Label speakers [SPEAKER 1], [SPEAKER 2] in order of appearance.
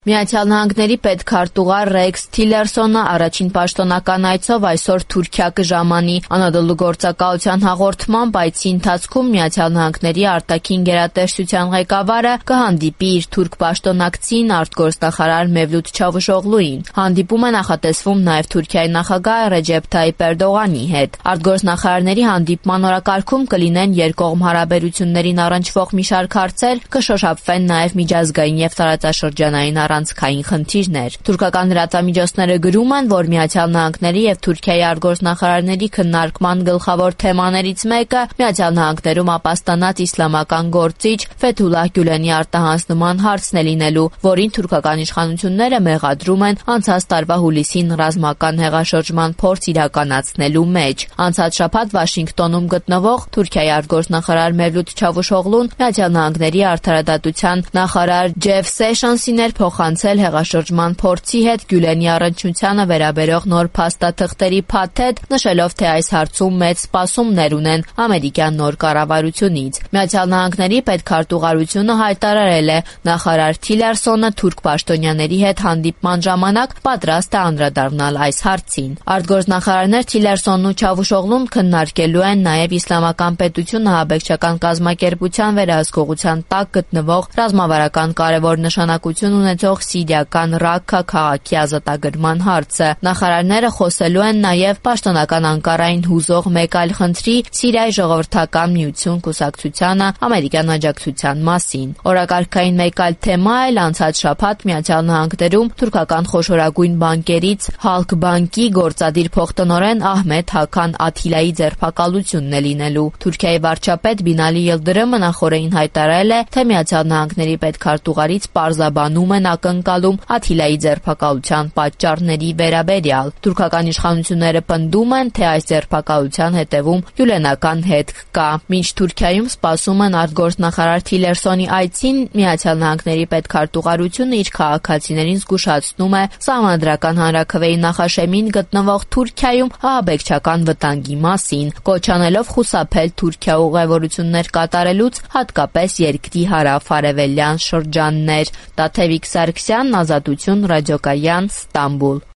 [SPEAKER 1] Միացյալ Նահանգների պետքարտուղար Ռեքս Թիլերսոնը առաջին պաշտոնական այցով այսօր Թուրքիա կժամանի։ Անադոլու գործակալության հաղորդմամբ այցի ընթացքում Միացյալ Նահանգների արտաքին գերատեսչության ղեկավարը կհանդիպի իր թուրք պաշտոնակցին արտգործնախարար Մևլութ Չավուշօղլուին։ Հանդիպումը նախատեսվում նաև Թուրքիայի նախագահ Ռեջեփ Թայիփ Էրդողանի հետ։ Արտգործնախարարների հանդիպման օրակարգում կլինեն երկկողմ հարաբերություններին առնչվող մի շարք հարցեր, կշոշափվեն նաև միջազգային եւ տարածաշրջանային առանցքային խնդիրներ։ Թուրքական լրատվամիջոցները գրում են, որ Միացյալ Նահանգների եւ Թուրքիայի արտգործնախարարների քննարկման գլխավոր թեմաներից մեկը Միացյալ Նահանգներում ապաստանած իսլամական գործիչ Ֆեթուլլահ Գյուլենի արտահանձնման հարցն է լինելու, որին թուրքական իշխանությունները մեղադրում են անցած տարվա հուլիսին ռազմական հեղաշրջման փորձ իրականացնելու մեջ։ Անցած շաբաթ Վաշինգտոնում գտնվող Թուրքիայի արտգործնախարար Մևլութ Չավուշօղլուն Միացյալ Նահանգների արդարադատության նախարար Ջեֆ Սեշոնսին էր փոխանցել հեղաշրջման փորձի հետ Գյուլենի առնչությանը վերաբերող նոր փաստաթղթերի փաթեթ, նշելով, թե այս հարցում մեծ սպասումներ ունեն ամերիկյան նոր կառավարությունից։ Միացյալ Նահանգների պետքարտուղարությունը հայտարարել է, նախարար Թիլերսոնը թուրք պաշտոնյաների հետ հանդիպման ժամանակ պատրաստ է անդրադառնալ այս հարցին։ Արտգործնախարարներ Թիլերսոնն ու Չավուշօղլուն քննարկելու են նաև Իսլամական պետություն ահաբեկչական կազմակերպության վերահսկողության տակ գտնվող ռազմավարական կարևոր նշանակություն ունեցող սիրիական Ռաքքա քաղաքի ազատագրման հարցը։ Նախարարները խոսելու են նաև պաշտոնական Անկարային հուզող մեկ այլ խնդրի՝ Սիրիայի ժողովրդական միություն կուսակցությանը ամերիկյան աջակցության մասին։ Օրակարգային մեկ այլ թեմա էլ անցած շաբաթ Միացյալ Նահանգներում թուրքական խոշորագույն բանկերից Halk Bank-ի գործադիր փոխտնօրեն Ահմեդ Հաքան Աթիլայի ձերբակալությունն է լինելու։ Թուրքիայի վարչապետ Բինալի Յիլդրիմը նախորդին հայտարարել է, թե Միացյալ Նահանգների պետքարտուղարից պարզաբանում են ակնկալում Աթիլայի ձերբակալության պատճառների վերաբերյալ։ Թուրքական իշխանությունները պնդում են, թե այս ձերբակալության հետևում գյուլենական հետք կա։ Մինչ Թուրքիայում սպասում են արտգործնախարար Թիլերսոնի այցին, Միացյալ Նահանգների պետքարտուղարությունը իր քաղաքացիներին զգուշացնում է Սահմանադրական հանրաքվեի նախաշեմին գտնվող Թուրքիայում ահաբեկչական վտանգի մասին, կոչ անելով խուսափել Թուրքիա ուղևորություններ կատարելուց, հատկապես երկրի հարավ-արևելյան շրջաններ։ Տաթևիկ Սարգսյան, Ազատություն, Ռադիոկայան, Ստամբուլ։